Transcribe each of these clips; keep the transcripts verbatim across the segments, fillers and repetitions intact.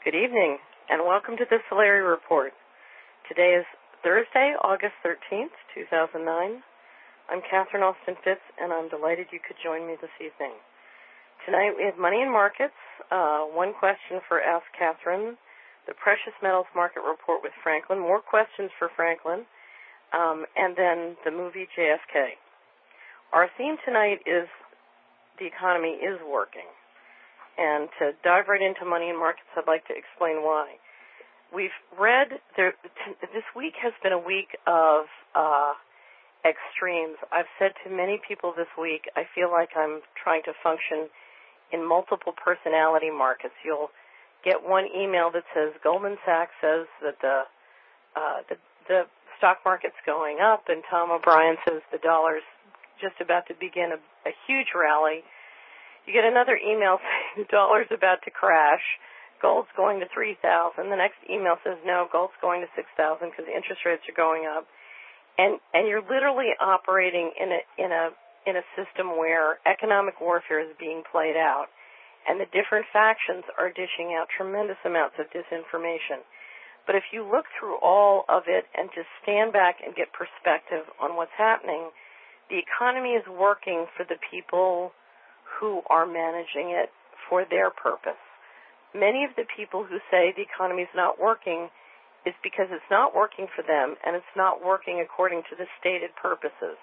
Good evening, and welcome to the Solari Report. Today is Thursday, August thirteenth, two thousand nine. I'm Catherine Austin Fitz, and I'm delighted you could join me this evening. Tonight we have Money and Markets, uh, one question for Ask Catherine, the Precious Metals Market Report with Franklin, more questions for Franklin, um, and then the movie J F K. Our theme tonight is the economy is working. And to dive right into money and markets, I'd like to explain why. We've read, there, this week has been a week of uh, extremes. I've said to many people this week, I feel like I'm trying to function in multiple personality markets. You'll get one email that says Goldman Sachs says that the, uh, the, the stock market's going up, and Tom O'Brien says the dollar's just about to begin a, a huge rally. You get another email saying the dollar's about to crash, gold's going to three thousand. The next email says no, gold's going to six thousand because the interest rates are going up. And and you're literally operating in a in a in a system where economic warfare is being played out, and the different factions are dishing out tremendous amounts of disinformation. But if you look through all of it and just stand back and get perspective on what's happening, the economy is working for the people who are managing it for their purpose. Many of the people who say the economy is not working is because it's not working for them and it's not working according to the stated purposes.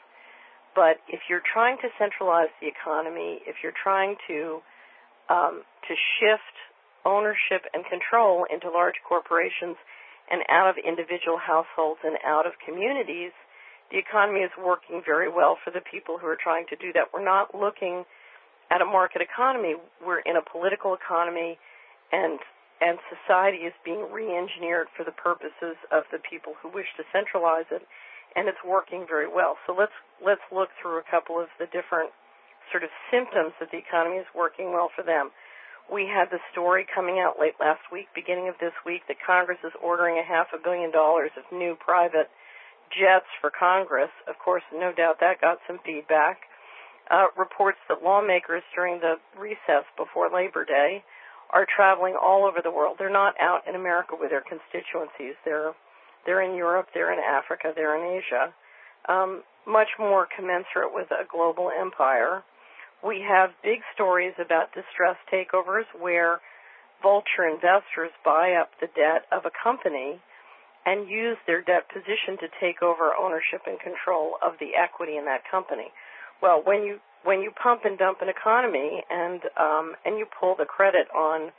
But if you're trying to centralize the economy, if you're trying to um, to shift ownership and control into large corporations and out of individual households and out of communities, the economy is working very well for the people who are trying to do that. We're not looking at a market economy. We're in a political economy, and and society is being re-engineered for the purposes of the people who wish to centralize it, and it's working very well. So let's let's look through a couple of the different sort of symptoms that the economy is working well for them. We had the story coming out late last week, beginning of this week, that Congress is ordering a half a billion dollars of new private jets for Congress. Of course, no doubt that got some feedback. Uh, reports that lawmakers during the recess before Labor Day are traveling all over the world. They're not out in America with their constituencies. They're they're in Europe, they're in Africa, they're in Asia, um, much more commensurate with a global empire. We have big stories about distressed takeovers where vulture investors buy up the debt of a company and use their debt position to take over ownership and control of the equity in that company. Well, when you when you pump and dump an economy and um, and you pull the credit on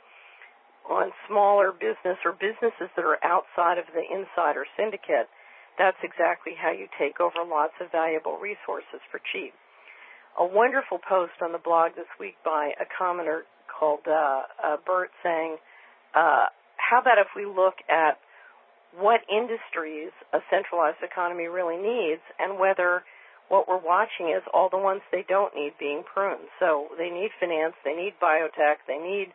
on smaller business or businesses that are outside of the insider syndicate, that's exactly how you take over lots of valuable resources for cheap. A wonderful post on the blog this week by a commenter called uh, uh, Bert saying, uh, how about if we look at what industries a centralized economy really needs and whether what we're watching is all the ones they don't need being pruned. So they need finance, they need biotech, they need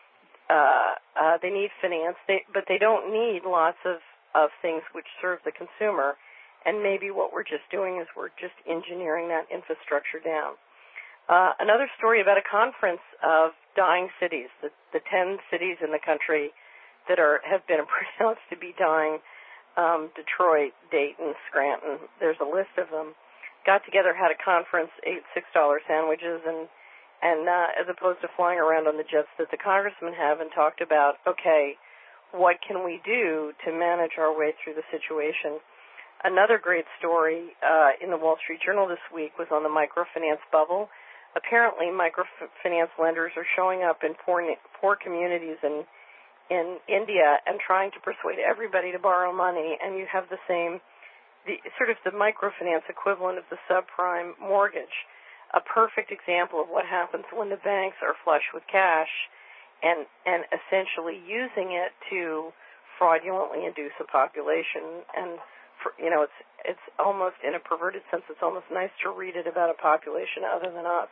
uh, uh, they need finance, they, but they don't need lots of, of things which serve the consumer. And maybe what we're just doing is we're just engineering that infrastructure down. Uh, another story about a conference of dying cities, the, the ten cities in the country that are have been pronounced to be dying, um, Detroit, Dayton, Scranton, there's a list of them. Got together, had a conference, ate six dollar sandwiches, and and uh, as opposed to flying around on the jets that the congressmen have, and talked about, okay, what can we do to manage our way through the situation? Another great story uh, in the Wall Street Journal this week was on the microfinance bubble. Apparently, microfinance lenders are showing up in poor poor communities in in India and trying to persuade everybody to borrow money, and you have the same. The, sort of the microfinance equivalent of the subprime mortgage, a perfect example of what happens when the banks are flush with cash and, and essentially using it to fraudulently induce a population. And, for, you know, it's it's almost, in a perverted sense, it's almost nice to read it about a population other than us.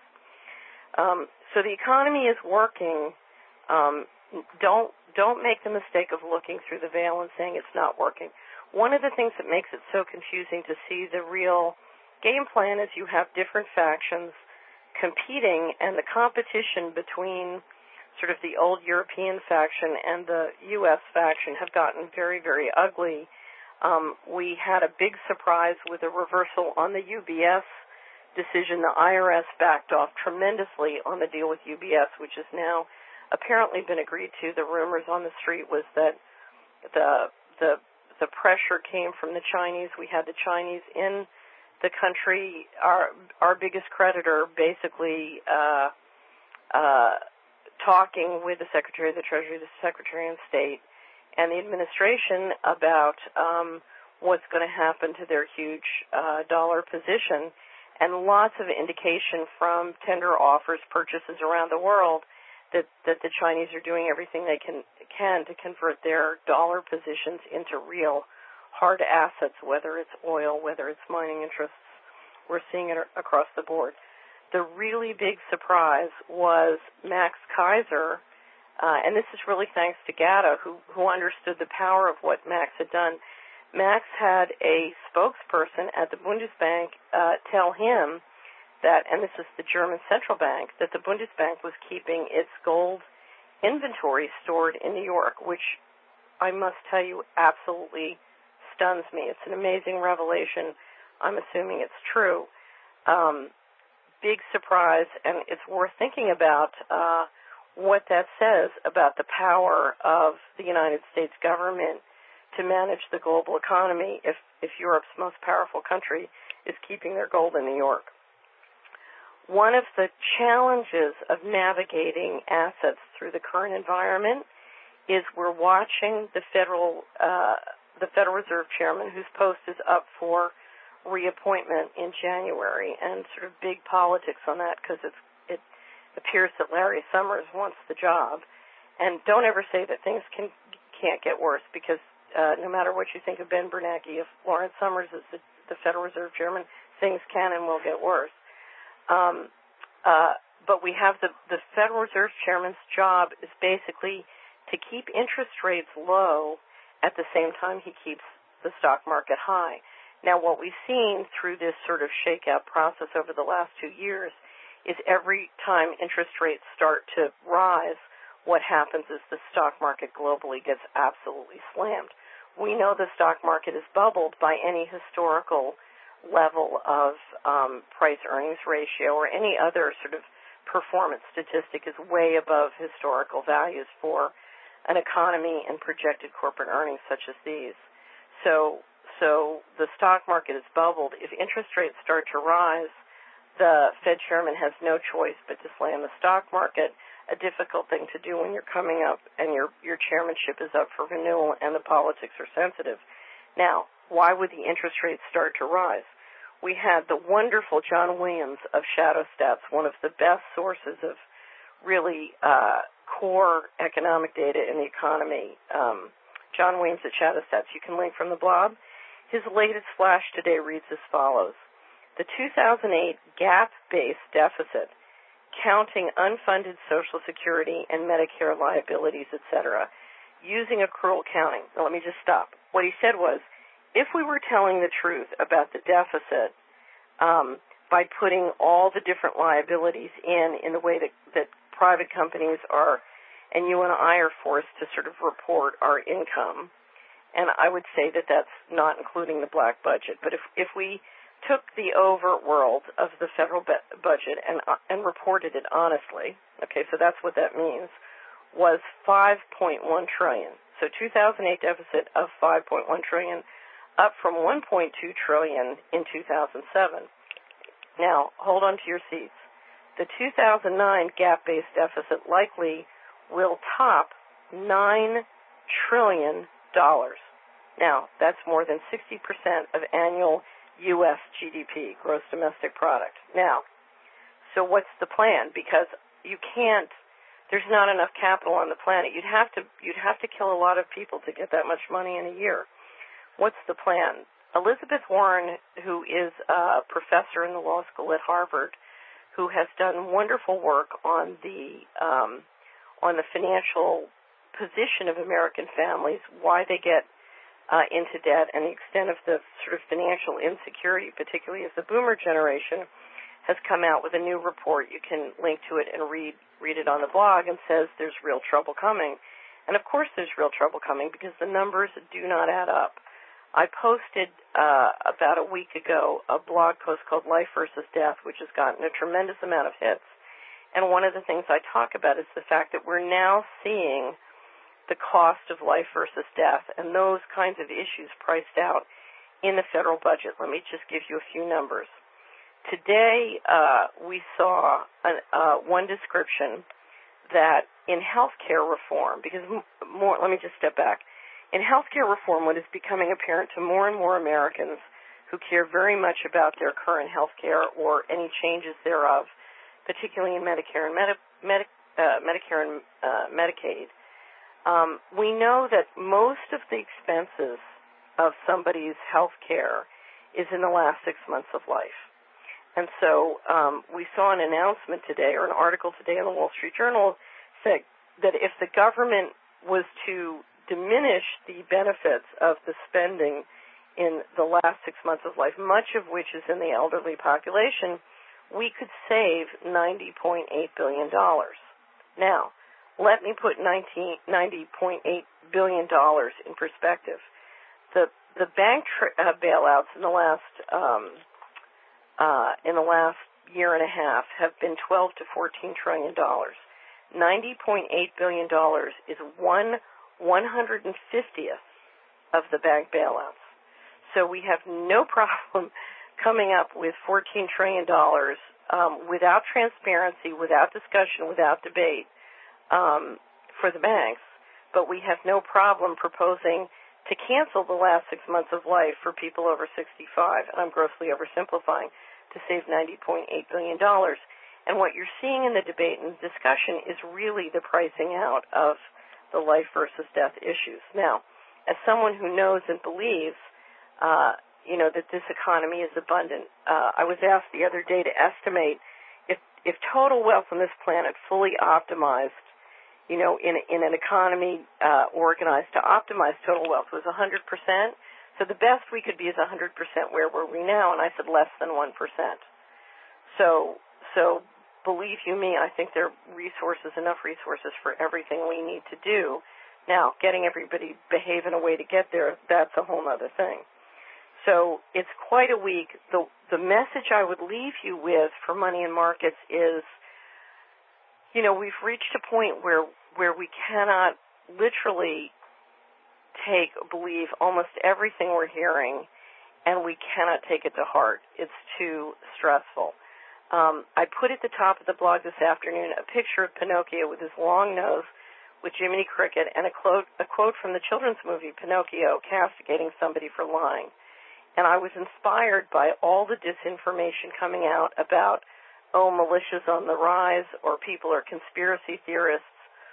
Um, so the economy is working. Um, don't don't make the mistake of looking through the veil and saying it's not working. One of the things that makes it so confusing to see the real game plan is you have different factions competing, and the competition between sort of the old European faction and the U S faction have gotten very, very ugly. Um, we had a big surprise with a reversal on the U B S decision. The I R S backed off tremendously on the deal with U B S, which has now apparently been agreed to. The rumors on the street was that the the the pressure came from the Chinese. We had the Chinese in the country. Our our biggest creditor basically uh, uh, talking with the Secretary of the Treasury, the Secretary of State, and the administration about um, what's going to happen to their huge uh, dollar position, and lots of indication from tender offers, purchases around the world that, that the Chinese are doing everything they can can to convert their dollar positions into real hard assets, whether it's oil, whether it's mining interests. We're seeing it across the board. The really big surprise was Max Keiser, uh, and this is really thanks to Gatto, who, who understood the power of what Max had done. Max had a spokesperson at the Bundesbank uh, tell him that, and this is the German central bank, that the Bundesbank was keeping its gold inventory stored in New York, which I must tell you absolutely stuns me. It's an amazing revelation. I'm assuming it's true. Um, big surprise, and it's worth thinking about uh, what that says about the power of the United States government to manage the global economy if, if Europe's most powerful country is keeping their gold in New York. One of the challenges of navigating assets through the current environment is we're watching the Federal uh, the Federal Reserve Chairman, whose post is up for reappointment in January, and sort of big politics on that because it's it appears that Larry Summers wants the job. And don't ever say that things can can't get worse, because uh, no matter what you think of Ben Bernanke, if Lawrence Summers is the, the Federal Reserve Chairman, things can and will get worse. Um, uh, but we have the, the Federal Reserve Chairman's job is basically to keep interest rates low at the same time he keeps the stock market high. Now, what we've seen through this sort of shakeout process over the last two years is every time interest rates start to rise, what happens is the stock market globally gets absolutely slammed. We know the stock market is bubbled by any historical level of um, price-earnings ratio or any other sort of performance statistic is way above historical values for an economy and projected corporate earnings such as these. So, so the stock market is bubbled. If interest rates start to rise, the Fed chairman has no choice but to slam the stock market, a difficult thing to do when you're coming up and your, your chairmanship is up for renewal and the politics are sensitive. Now, why would the interest rates start to rise? We had the wonderful John Williams of Shadow Stats, one of the best sources of really uh, core economic data in the economy. Um, John Williams at Shadow Stats. You can link from the blog. His latest flash today reads as follows. The two thousand eight gap-based deficit, counting unfunded Social Security and Medicare liabilities, et cetera, using accrual counting. Now, let me just stop. What he said was, if we were telling the truth about the deficit um, by putting all the different liabilities in in the way that, that private companies are, and you and I are forced to sort of report our income, and I would say that that's not including the black budget. But if, if we took the overt world of the federal be- budget and, uh, and reported it honestly, okay, so that's what that means, was five point one trillion dollars. So two thousand eight deficit of five point one trillion dollars, up from one point two trillion dollars in two thousand seven. Now, hold on to your seats. The two thousand nine gap-based deficit likely will top nine trillion dollars. Now, that's more than sixty percent of annual U S G D P, gross domestic product. Now, so what's the plan? Because you can't, there's not enough capital on the planet. You'd have to, you'd have to kill a lot of people to get that much money in a year. What's the plan? Elizabeth Warren, who is a professor in the law school at Harvard, who has done wonderful work on the um, on the financial position of American families, why they get uh, into debt, and the extent of the sort of financial insecurity, particularly of the boomer generation, has come out with a new report. You can link to it and read read it on the blog, and says there's real trouble coming. And of course there's real trouble coming because the numbers do not add up. I posted uh, about a week ago a blog post called Life versus Death, which has gotten a tremendous amount of hits. And one of the things I talk about is the fact that we're now seeing the cost of life versus death and those kinds of issues priced out in the federal budget. Let me just give you a few numbers. Today, uh, we saw an, uh, one description that in healthcare reform, because more, let me just step back. In healthcare reform, what is becoming apparent to more and more Americans who care very much about their current healthcare or any changes thereof, particularly in Medicare and Medi- Medi- uh, Medicare and uh, Medicaid, um, we know that most of the expenses of somebody's healthcare is in the last six months of life. And so um, we saw an announcement today, or an article today in the Wall Street Journal, saying that if the government was to diminish the benefits of the spending in the last six months of life, much of which is in the elderly population, we could save ninety point eight billion dollars. Now, let me put ninety point eight billion dollars in perspective. The the bank tra- uh, bailouts in the last um, Uh, in the last year and a half have been twelve to fourteen trillion dollars. ninety point eight billion dollars is one one hundred fiftieth of the bank bailouts. So we have no problem coming up with fourteen trillion dollars um, without transparency, without discussion, without debate um, for the banks, but we have no problem proposing to cancel the last six months of life for people over sixty-five, and I'm grossly oversimplifying, to save ninety point eight billion dollars. And what you're seeing in the debate and discussion is really the pricing out of the life versus death issues. Now, as someone who knows and believes, uh, you know, that this economy is abundant, uh, I was asked the other day to estimate if, if total wealth on this planet fully optimized, you know, in, in an economy uh, organized to optimize total wealth was one hundred percent. So the best we could be is one hundred percent. Where were we now? And I said less than one percent. So, so believe you me, I think there are resources, enough resources for everything we need to do. Now, getting everybody behave in a way to get there, that's a whole other thing. So it's quite a week. The, the message I would leave you with for money and markets is, you know, we've reached a point where, where we cannot literally take, believe almost everything we're hearing, and we cannot take it to heart. It's too stressful. Um, I put at the top of the blog this afternoon a picture of Pinocchio with his long nose with Jiminy Cricket and a quote, a quote from the children's movie Pinocchio castigating somebody for lying. And I was inspired by all the disinformation coming out about, oh, militia's on the rise, or people are conspiracy theorists,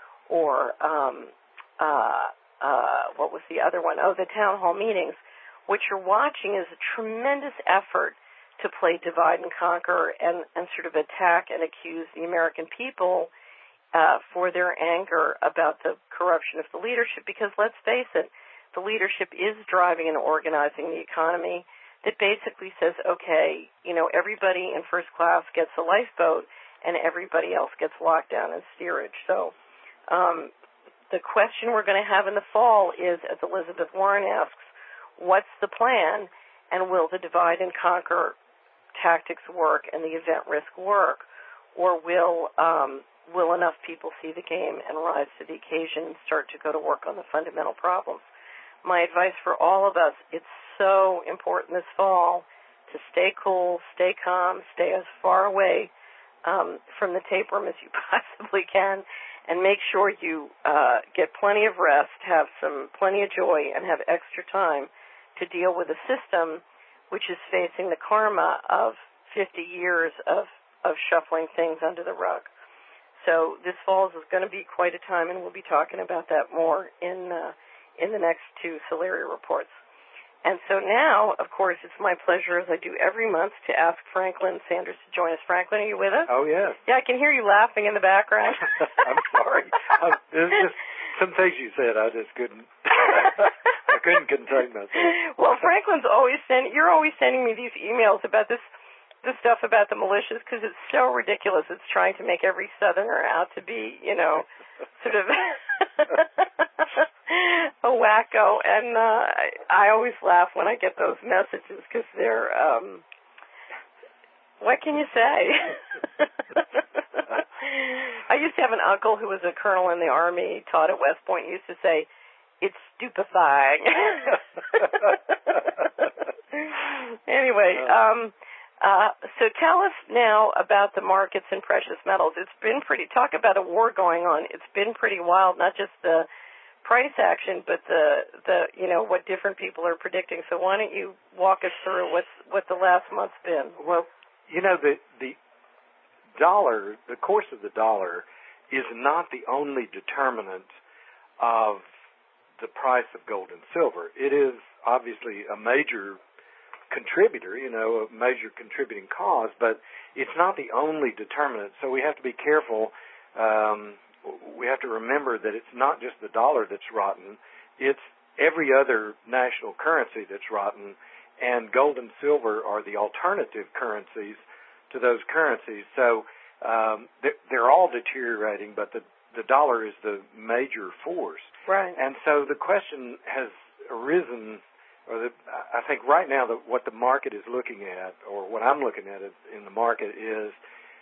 or um, uh, uh, what was the other one? Oh, the town hall meetings. What you're watching is a tremendous effort to play divide and conquer and, and sort of attack and accuse the American people uh, for their anger about the corruption of the leadership, because let's face it, the leadership is driving and organizing the economy that basically says, okay, you know, everybody in first class gets a lifeboat and everybody else gets locked down in steerage. So um, the question we're going to have in the fall is, as Elizabeth Warren asks, what's the plan, and will the divide and conquer tactics work and the event risk work, or will um, will enough people see the game and rise to the occasion and start to go to work on the fundamental problems? My advice for all of us, it's so important this fall to stay cool, stay calm, stay as far away um, from the tapeworm as you possibly can, and make sure you uh, get plenty of rest, have some plenty of joy, and have extra time to deal with a system which is facing the karma of fifty years of, of shuffling things under the rug. So this fall is going to be quite a time, and we'll be talking about that more in uh, in the next two Solari reports. And so now, of course, it's my pleasure, as I do every month, to ask Franklin Sanders to join us. Franklin, are you with us? Oh, yes. Yeah, I can hear you laughing in the background. I'm sorry. I'm, there's just some things you said I just couldn't, I couldn't contain myself. Well, Franklin's always sending, you're always sending me these emails about this the stuff about the militias because it's so ridiculous. It's trying to make every Southerner out to be, you know, sort of a wacko. And uh, I always laugh when I get those messages because they're, um, what can you say? I used to have an uncle who was a colonel in the Army, taught at West Point, used to say, it's stupefying. Anyway, um, uh, so tell us now about the markets and precious metals. It's been pretty, talk about a war going on. It's been pretty wild, not just the price action, but the, the you know, what different people are predicting. So why don't you walk us through what's, what the last month's been? Well, you know, the, the dollar, the course of the dollar is not the only determinant of the price of gold and silver. It is obviously a major contributor, you know, a major contributing cause, but it's not the only determinant. So we have to be careful. Um, we have to remember that it's not just the dollar that's rotten. It's every other national currency that's rotten, and gold and silver are the alternative currencies to those currencies. So um, they're, they're all deteriorating, but the, the dollar is the major force. Right. And so the question has arisen, or the, I think right now that what the market is looking at, or what I'm looking at in the market is,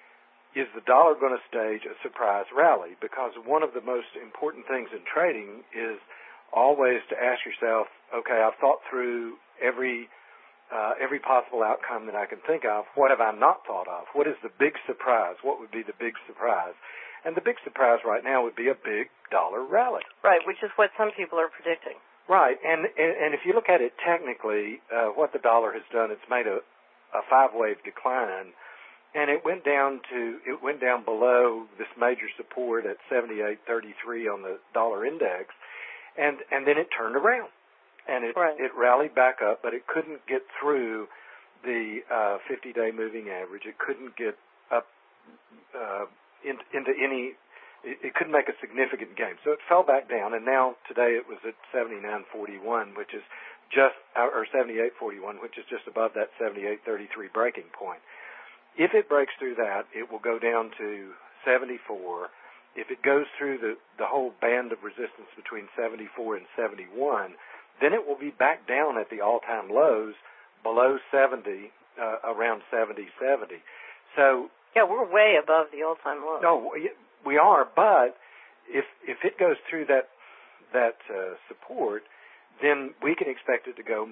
is the dollar going to stage a surprise rally? Because one of the most important things in trading is always to ask yourself, okay, I've thought through every uh, every possible outcome that I can think of. What have I not thought of? What is the big surprise? What would be the big surprise? And the big surprise right now would be a big dollar rally. Right, which is what some people are predicting. Right, and and, and if you look at it technically, uh, what the dollar has done, it's made a, a five-wave decline, and it went down to it went down below this major support at seventy-eight thirty-three on the dollar index, and and then it turned around, and it right. it rallied back up, but it couldn't get through the uh, fifty-day moving average. It couldn't get up uh, in, into any. It, it couldn't make a significant gain, so it fell back down, and now today it was at seventy-nine forty-one, which is just or seventy-eight forty-one, which is just above that seventy-eight thirty-three breaking point. If it breaks through that, it will go down to seventy-four. If it goes through the, the whole band of resistance between seventy-four and seventy-one, then it will be back down at the all-time lows below seventy, uh, around seventy seventy. So yeah, we're way above the all-time low. No, we are, but if if it goes through that that uh, support, then we can expect it to go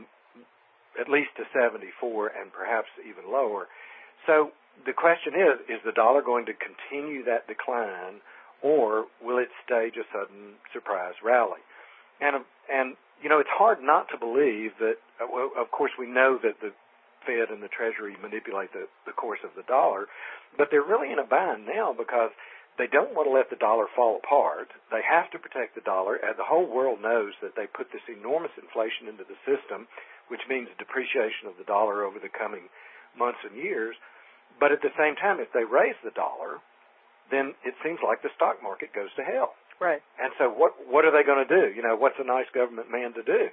at least to seventy-four and perhaps even lower. So the question is, is the dollar going to continue that decline, or will it stage a sudden surprise rally? And, and you know, it's hard not to believe that, well, of course, we know that the Fed and the Treasury manipulate the, the course of the dollar, but they're really in a bind now because they don't want to let the dollar fall apart. They have to protect the dollar, and the whole world knows that they put this enormous inflation into the system, which means depreciation of the dollar over the coming months and years. But at the same time, if they raise the dollar, then it seems like the stock market goes to hell. Right. And so what what are they going to do? You know, what's a nice government man to do?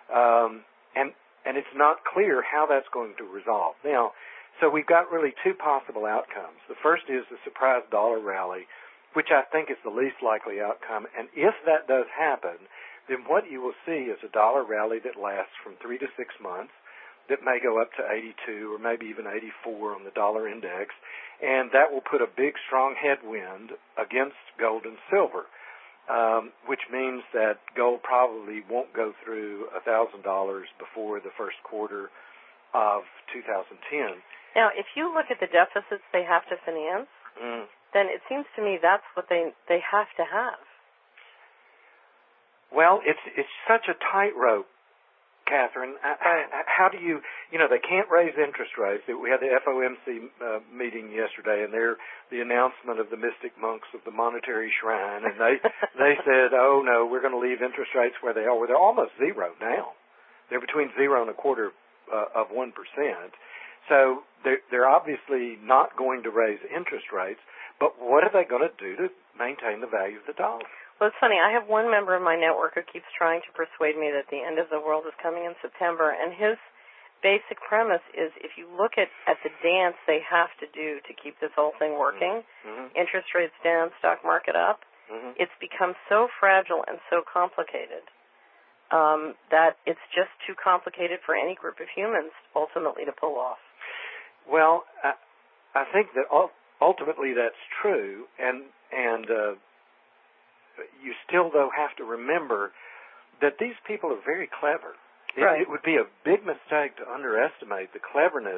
Um, and and it's not clear how that's going to resolve. Now, so we've got really two possible outcomes. The first is the surprise dollar rally, which I think is the least likely outcome. And if that does happen, then what you will see is a dollar rally that lasts from three to six months, that may go up to eighty-two or maybe even eighty-four on the dollar index, and that will put a big, strong headwind against gold and silver, um, which means that gold probably won't go through one thousand dollars before the first quarter of two thousand ten. Now, if you look at the deficits they have to finance, mm. then it seems to me that's what they they have to have. Well, it's it's such a tightrope, Catherine. How do you, you know, they can't raise interest rates. We had the F O M C uh, meeting yesterday, and they're the announcement of the mystic monks of the monetary shrine, and they they said, oh, no, we're going to leave interest rates where they are. Well, they're almost zero now. They're between zero and a quarter uh, of one percent. So they're, they're obviously not going to raise interest rates, but what are they going to do to maintain the value of the dollar? Well, it's funny. I have one member of my network who keeps trying to persuade me that the end of the world is coming in September, and his basic premise is if you look at, at the dance they have to do to keep this whole thing working, mm-hmm. interest rates down, stock market up, mm-hmm. it's become so fragile and so complicated um, that it's just too complicated for any group of humans ultimately to pull off. Well, I, I think that ultimately that's true, and and uh, you still, though, have to remember that these people are very clever. It, right. it would be a big mistake to underestimate the cleverness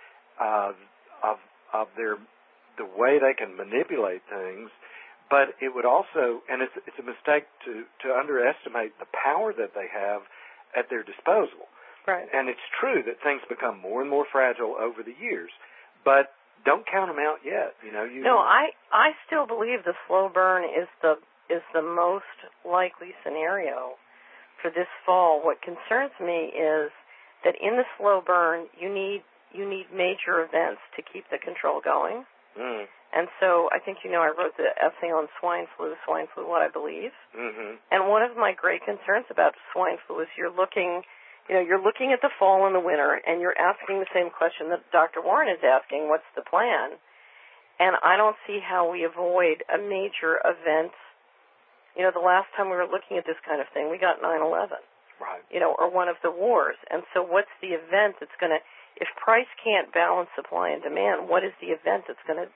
of of of their the way they can manipulate things, but it would also, and it's it's a mistake to to underestimate the power that they have at their disposal. Right. And it's true that things become more and more fragile over the years, but don't count them out yet. You know, you no, I I still believe the slow burn is the is the most likely scenario for this fall. What concerns me is that in the slow burn, you need you need major events to keep the control going. Mm. And so I think, you know, I wrote the essay on swine flu, swine flu, what I believe. Mm-hmm. And one of my great concerns about swine flu is you're looking, you know, you're looking at the fall and the winter, and you're asking the same question that Doctor Warren is asking, what's the plan? And I don't see how we avoid a major event. You know, the last time we were looking at this kind of thing, we got nine eleven, right? You know, or one of the wars. And so what's the event that's going to, if price can't balance supply and demand, what is the event that's going to,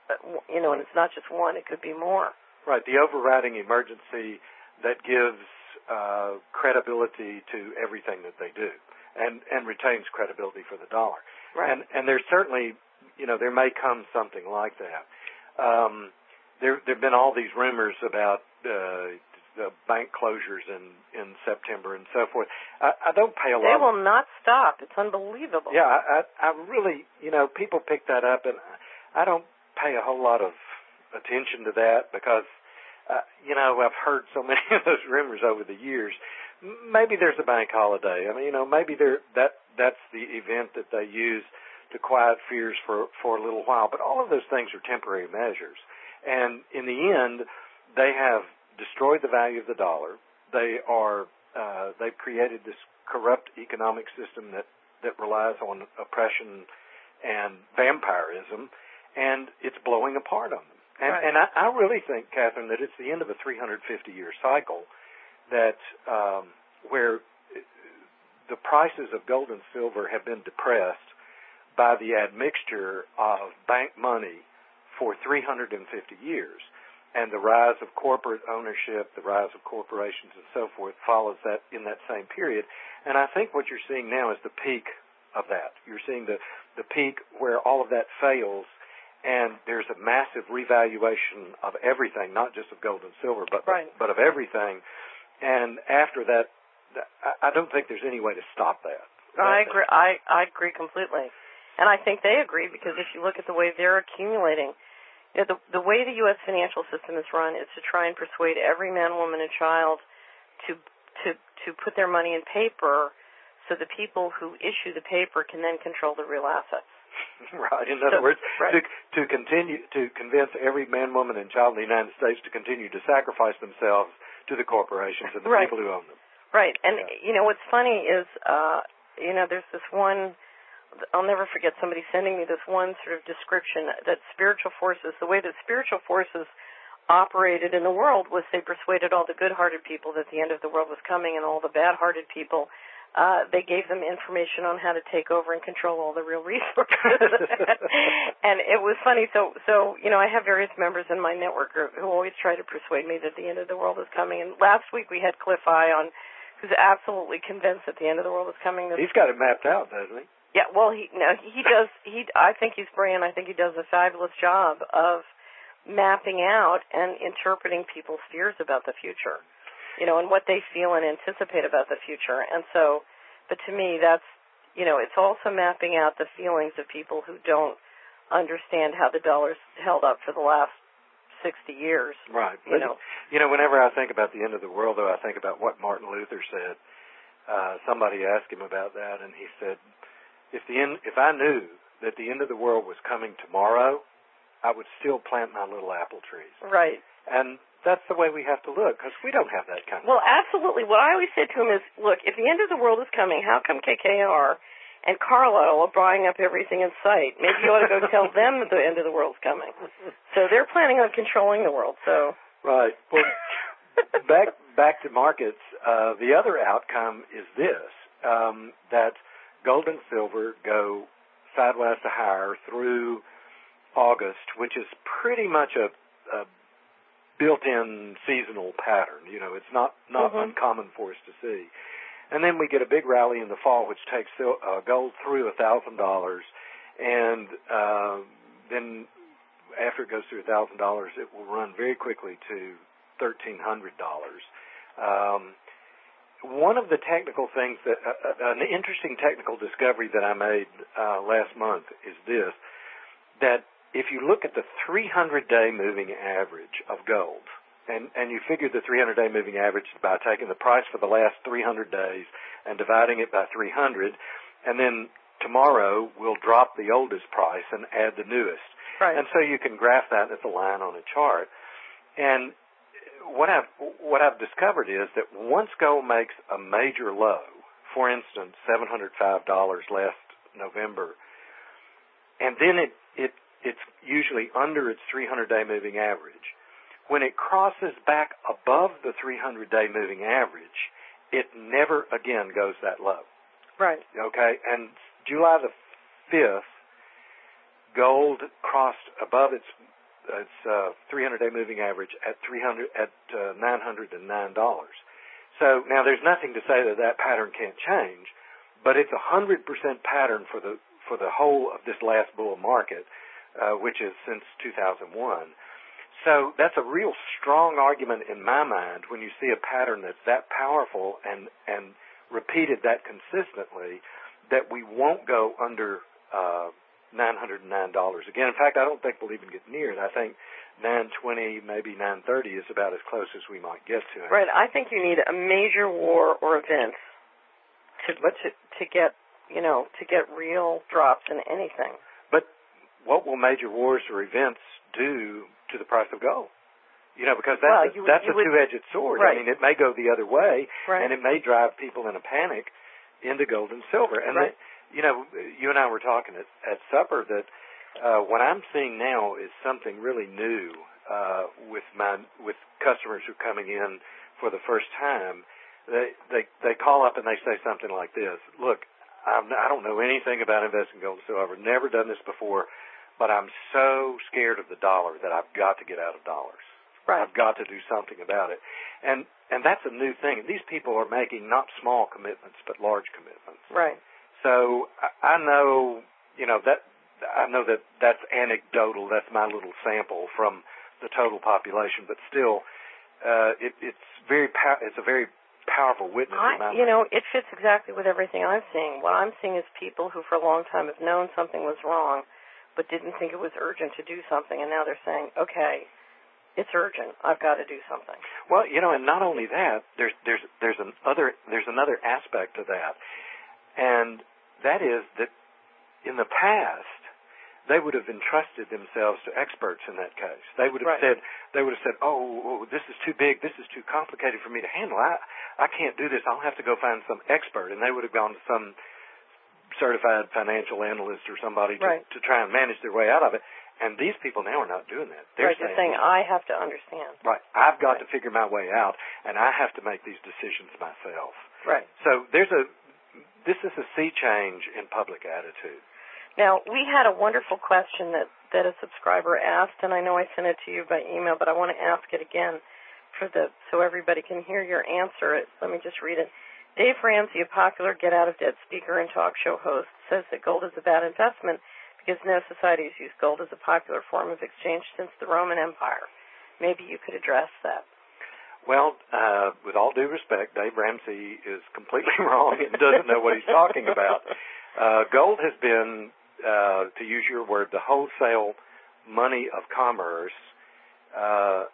you know, and it's not just one, it could be more. Right, the overriding emergency that gives uh, credibility to everything that they do and, and retains credibility for the dollar. Right. And, and there's certainly, you know, there may come something like that. Um, there there have been all these rumors about uh, the bank closures in, in September and so forth. I, I don't pay a lot. They will not stop. It's unbelievable. Yeah, I, I, I really, you know, people pick that up, and I don't pay a whole lot of attention to that because, uh, you know, I've heard so many of those rumors over the years. Maybe there's a bank holiday. I mean, you know, maybe there that that's the event that they use to quiet fears for, for a little while. But all of those things are temporary measures. And in the end, they have destroyed the value of the dollar. They are, uh, they've created this corrupt economic system that, that relies on oppression and vampirism, and it's blowing apart on them. And, right. and I, I really think, Catherine, that it's the end of a three hundred fifty year cycle that um, where the prices of gold and silver have been depressed by the admixture of bank money for three hundred fifty years. And the rise of corporate ownership, the rise of corporations and so forth follows that in that same period. And I think what you're seeing now is the peak of that. You're seeing the, the peak where all of that fails, and there's a massive revaluation of everything, not just of gold and silver, but right. but of everything. And after that, I don't think there's any way to stop that. I agree. I, I agree completely. And I think they agree, because if you look at the way they're accumulating, you know, the, the way the U S financial system is run is to try and persuade every man, woman, and child to to to put their money in paper, so the people who issue the paper can then control the real assets. Right. In other so, words, right. to to continue to convince every man, woman, and child in the United States to continue to sacrifice themselves to the corporations and the right. people who own them. Right. And yeah. you know what's funny is, uh, you know, there's this one. I'll never forget somebody sending me this one sort of description that spiritual forces, the way that spiritual forces operated in the world was they persuaded all the good-hearted people that the end of the world was coming, and all the bad-hearted people, uh, they gave them information on how to take over and control all the real resources. And it was funny. So, so, you know, I have various members in my network group who always try to persuade me that the end of the world is coming. And last week we had Cliff High on, who's absolutely convinced that the end of the world is coming. This He's got it mapped out, doesn't he? Yeah, well, he no, he does. He, I think he's brilliant. I think he does a fabulous job of mapping out and interpreting people's fears about the future, you know, and what they feel and anticipate about the future. And so, but to me, that's, you know, it's also mapping out the feelings of people who don't understand how the dollar's held up for the last sixty years. Right. You know, you know, whenever I think about the end of the world, though, I think about what Martin Luther said. Uh, somebody asked him about that, and he said, If the end, if I knew that the end of the world was coming tomorrow, I would still plant my little apple trees. Right. And that's the way we have to look, because we don't have that kind of... Well, absolutely. What I always say to him is, look, if the end of the world is coming, how come K K R and Carlisle are buying up everything in sight. Maybe you ought to go tell them that the end of the world's coming. So they're planning on controlling the world. So right. Well, back back to markets. Uh, the other outcome is this: um, that gold and silver go sideways to higher through August, which is pretty much a, a built-in seasonal pattern. You know, it's not not mm-hmm. uncommon for us to see. And then we get a big rally in the fall, which takes uh, gold through a thousand dollars, and uh, then after it goes through a thousand dollars, it will run very quickly to thirteen hundred dollars. Um, one of the technical things that uh, an interesting technical discovery that I made uh, last month is this: that if you look at the three hundred day moving average of gold, and, and you figure the three hundred day moving average by taking the price for the last three hundred days and dividing it by three hundred, and then tomorrow we'll drop the oldest price and add the newest. Right. And so you can graph that as a line on a chart. And what I've, what I've discovered is that once gold makes a major low, for instance, seven hundred five dollars last November, and then it, it it's usually under its three hundred day moving average. When it crosses back above the three hundred day moving average, it never again goes that low. Right. Okay? And July the fifth, gold crossed above its its uh, three hundred day moving average at three hundred at uh, nine hundred nine dollars. So now there's nothing to say that that pattern can't change, but it's a one hundred percent pattern for the for the whole of this last bull market, uh, which is since two thousand one. So that's a real strong argument in my mind when you see a pattern that's that powerful and, and repeated that consistently, that we won't go under uh, nine hundred nine dollars again. In fact, I don't think we'll even get near it. I think nine twenty, maybe nine thirty is about as close as we might get to it. Right. I think you need a major war or event to to, to get, you know, to get real drops in anything. But what will major wars or events do to the price of gold? You know, because that's, well, a, you, that's you a would, two-edged sword. Right. I mean, it may go the other way, right. and it may drive people in a panic into gold and silver. And, right. the, you know, you and I were talking at, at supper that uh, what I'm seeing now is something really new uh, with my with customers who are coming in for the first time. They, they, they call up and they say something like this: look, I'm, I don't know anything about investing in gold and silver. I've never done this before, but I'm so scared of the dollar that I've got to get out of dollars. Right. I've got to do something about it. And and that's a new thing. These people are making not small commitments, but large commitments. Right. So I, I know, you know, that I know that that's anecdotal. That's my little sample from the total population, but still, uh, it, it's very pow- it's a very powerful witness. I, in my you mind. know, it fits exactly with everything I'm seeing. What I'm seeing is people who for a long time have known something was wrong, but didn't think it was urgent to do something, and now they're saying, okay, it's urgent. I've got to do something. Well, you know, and not only that, there's there's there's an other there's another aspect to that, and that is that in the past they would have entrusted themselves to experts in that case. They would have right. said they would have said, "Oh, this is too big. This is too complicated for me to handle. I I can't do this. I'll have to go find some expert." And they would have gone to some certified financial analyst or somebody to, right. to try and manage their way out of it. And these people now are not doing that. They're right, saying, saying, I have to understand. Right, I've got right. to figure my way out, and I have to make these decisions myself. Right. So there's a, this is a sea change in public attitude. Now, we had a wonderful question that, that a subscriber asked, and I know I sent it to you by email, but I want to ask it again for the so everybody can hear your answer. Let me just read it. Dave Ramsey, a popular get-out-of-debt speaker and talk show host, says that gold is a bad investment because no society has used gold as a popular form of exchange since the Roman Empire. Maybe you could address that. Well, uh, with all due respect, Dave Ramsey is completely wrong and doesn't know what he's talking about. Uh, gold has been, uh, to use your word, the wholesale money of commerce uh,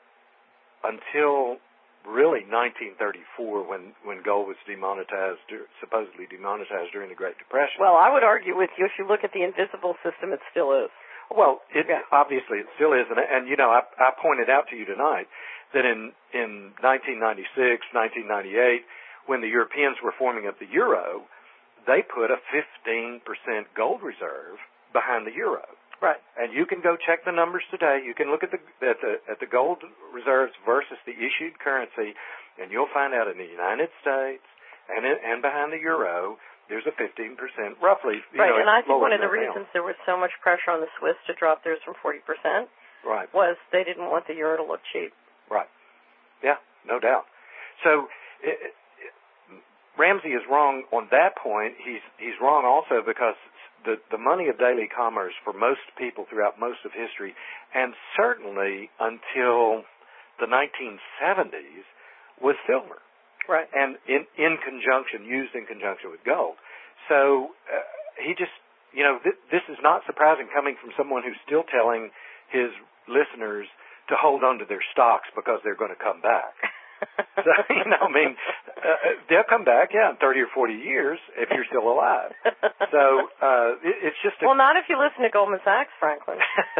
until really nineteen thirty-four, when, when gold was demonetized, supposedly demonetized during the Great Depression. Well, I would argue with you, if you look at the invisible system, it still is. Well, it, yeah. obviously it still is. And, and you know, I, I pointed out to you tonight that in, in nineteen ninety-six, nineteen ninety-eight, when the Europeans were forming up the euro, they put a fifteen percent gold reserve behind the euro. Right. And you can go check the numbers today. You can look at the at the at the gold reserves versus the issued currency, and you'll find out in the United States and in, and behind the euro, there's a fifteen percent roughly. You right. know, and I think one of the now. reasons there was so much pressure on the Swiss to drop theirs from forty percent right. was they didn't want the euro to look cheap. Right. Yeah, no doubt. So it, it, Ramsey is wrong on that point. He's he's wrong also because The, the money of daily commerce for most people throughout most of history, and certainly until the nineteen seventies, was silver. Right. And in, in conjunction, used in conjunction with gold. So uh, he just, you know, th- this is not surprising coming from someone who's still telling his listeners to hold on to their stocks because they're going to come back. So, you know, I mean, uh, they'll come back, yeah, in thirty or forty years if you're still alive. So uh, it, it's just a... Well, not if you listen to Goldman Sachs, Franklin.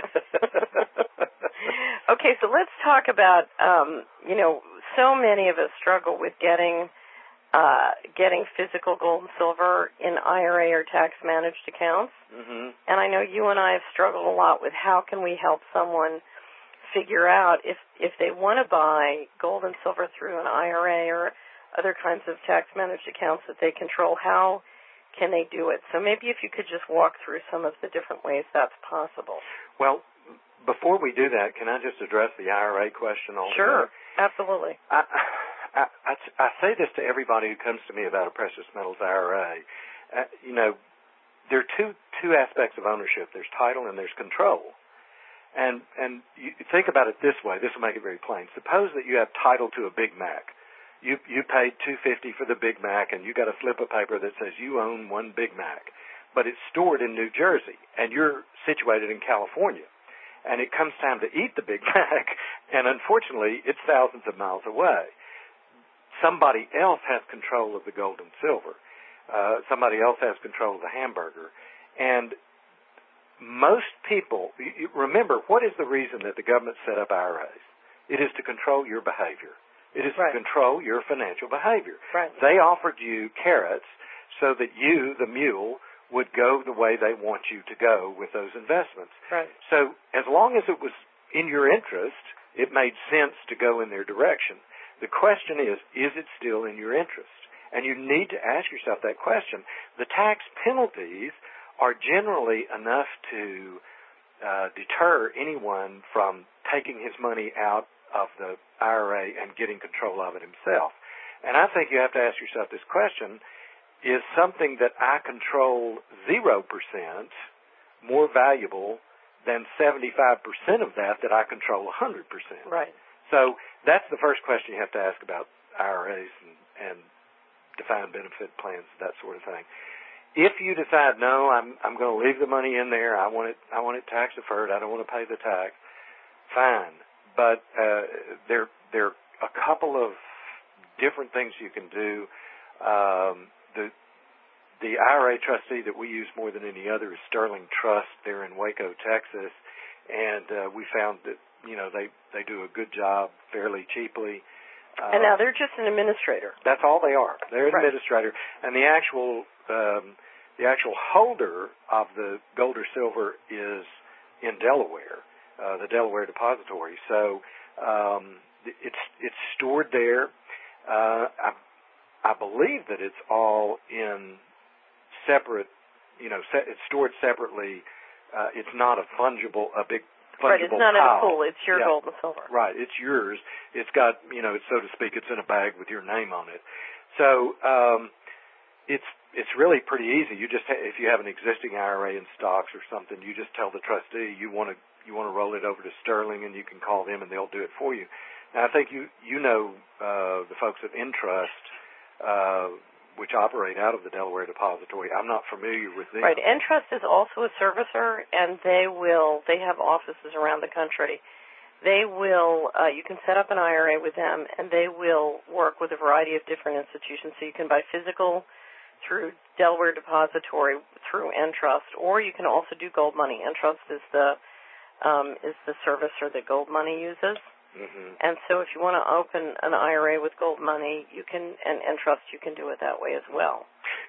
Okay, so let's talk about, um, you know, so many of us struggle with getting uh, getting physical gold and silver in I R A or tax-managed accounts. Mm-hmm. And I know you and I have struggled a lot with how can we help someone figure out if, if they want to buy gold and silver through an I R A or other kinds of tax-managed accounts that they control, how can they do it? So maybe if you could just walk through some of the different ways that's possible. Well, before we do that, can I just address the I R A question Sure, altogether? absolutely. I, I, I, I say this to everybody who comes to me about a precious metals I R A. Uh, you know, there are two, two aspects of ownership. There's title and there's control. And and you think about it this way. This will make it very plain. Suppose that you have title to a Big Mac. You you paid two dollars and fifty cents for the Big Mac, and you got a slip of paper that says you own one Big Mac, but it's stored in New Jersey, and you're situated in California. And it comes time to eat the Big Mac, and unfortunately, it's thousands of miles away. Somebody else has control of the gold and silver. Uh, somebody else has control of the hamburger, and most people, you remember, what is the reason that the government set up I R As? It is to control your behavior. It is right. to control your financial behavior. Right. They offered you carrots so that you, the mule, would go the way they want you to go with those investments. Right. So as long as it was in your interest, it made sense to go in their direction. The question is, is it still in your interest? And you need to ask yourself that question. The tax penalties are generally enough to uh, deter anyone from taking his money out of the I R A and getting control of it himself. And I think you have to ask yourself this question, is something that I control zero percent more valuable than seventy-five percent of that that I control one hundred percent? Right. So that's the first question you have to ask about I R As and, and defined benefit plans, that sort of thing. If you decide, no, I'm I'm going to leave the money in there, I want it I want it tax deferred, I don't want to pay the tax, fine. But uh, there there are a couple of different things you can do. Um, the the I R A trustee that we use more than any other is Sterling Trust. They're in Waco, Texas, and uh, we found that you know they they do a good job fairly cheaply. Uh, and now they're just an administrator. That's all they are. They're an right. administrator, and the actual um, the actual holder of the gold or silver is in Delaware, uh, the Delaware Depository. So um, it's it's stored there. Uh, I, I believe that it's all in separate, you know, se- it's stored separately. Uh, it's not a fungible, a big fungible Right, it's not pile. in a pool. It's your yeah. gold and silver. Right, it's yours. It's got, you know, it's, so to speak, it's in a bag with your name on it. So um, it's it's really pretty easy. You just ha- if you have an existing I R A in stocks or something, you just tell the trustee you want to you want to roll it over to Sterling, and you can call them and they'll do it for you. Now, I think you you know uh, the folks at Entrust, uh, which operate out of the Delaware Depository. I'm not familiar with them. Right. Entrust is also a servicer, and they will they have offices around the country. They will uh, you can set up an I R A with them, and they will work with a variety of different institutions. So you can buy physical through Delaware Depository through Entrust, or you can also do Gold Money. Entrust is the um, is the servicer that Gold Money uses. Mm-hmm. And so if you want to open an I R A with Gold Money, you can, and, and trust, you can do it that way as well.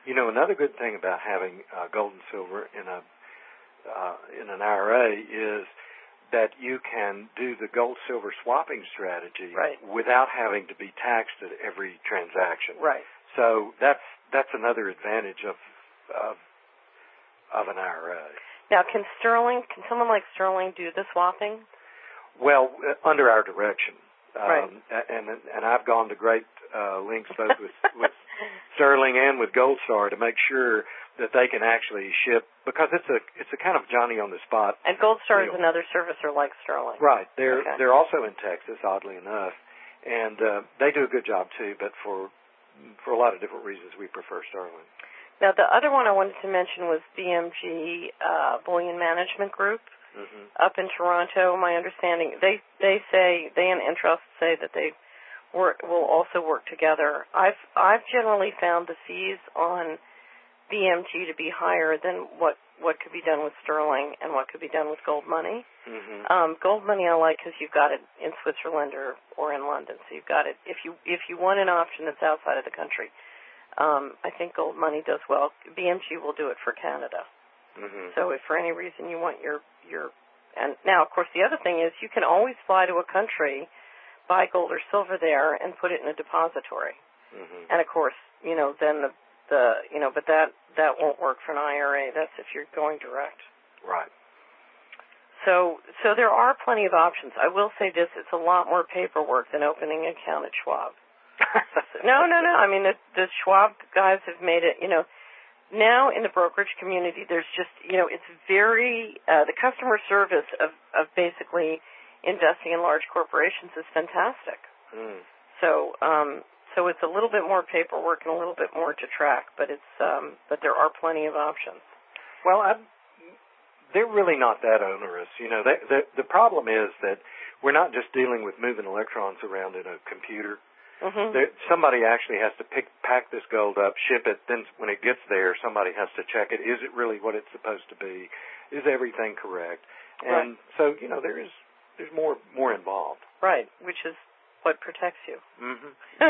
You know, another good thing about having uh, gold and silver in a uh, in an I R A is that you can do the gold-silver swapping strategy right. without having to be taxed at every transaction. Right. So that's that's another advantage of of, of an I R A. Now, can Sterling, can someone like Sterling do the swapping? Well, uh, under our direction. Um, right. And and I've gone to great uh, lengths both with, with Sterling and with Gold Star to make sure that they can actually ship, because it's a it's a kind of Johnny on the spot. And Gold Star deal. is another servicer like Sterling. Right. They're okay. they're also in Texas, oddly enough, and uh, they do a good job too. But for for a lot of different reasons, we prefer Sterling. Now, the other one I wanted to mention was B M G uh, Bullion Management Group mm-hmm. up in Toronto. My understanding, they they say they and Entrust say that they work, will also work together. I've I've generally found the fees on B M G to be higher than what, what could be done with Sterling and what could be done with Gold Money. Mm-hmm. Um, Gold Money I like because you've got it in Switzerland or, or in London, so you've got it. If you if you want an option that's outside of the country, um, I think Gold Money does well. B M G will do it for Canada. Mm-hmm. So if for any reason you want your your and now of course the other thing is you can always fly to a country, buy gold or silver there, and put it in a depository. Mm-hmm. And of course, you know, then the The you know, but that that won't work for an I R A. That's if you're going direct. Right. So so there are plenty of options. I will say this: it's a lot more paperwork than opening an account at Schwab. no, no, no. I mean, the, the Schwab guys have made it. You know, now in the brokerage community, there's just you know, it's very uh, the customer service of of basically investing in large corporations is fantastic. Mm. So. um So it's a little bit more paperwork and a little bit more to track, but it's um, but there are plenty of options. Well, I'm, they're really not that onerous. You know, they, the the problem is that we're not just dealing with moving electrons around in a computer. Mm-hmm. There, somebody actually has to pick pack this gold up, ship it. Then when it gets there, somebody has to check it. Is it really what it's supposed to be? Is everything correct? And right. so you know, there is there's more more involved. Right, which is what protects you. Mm-hmm.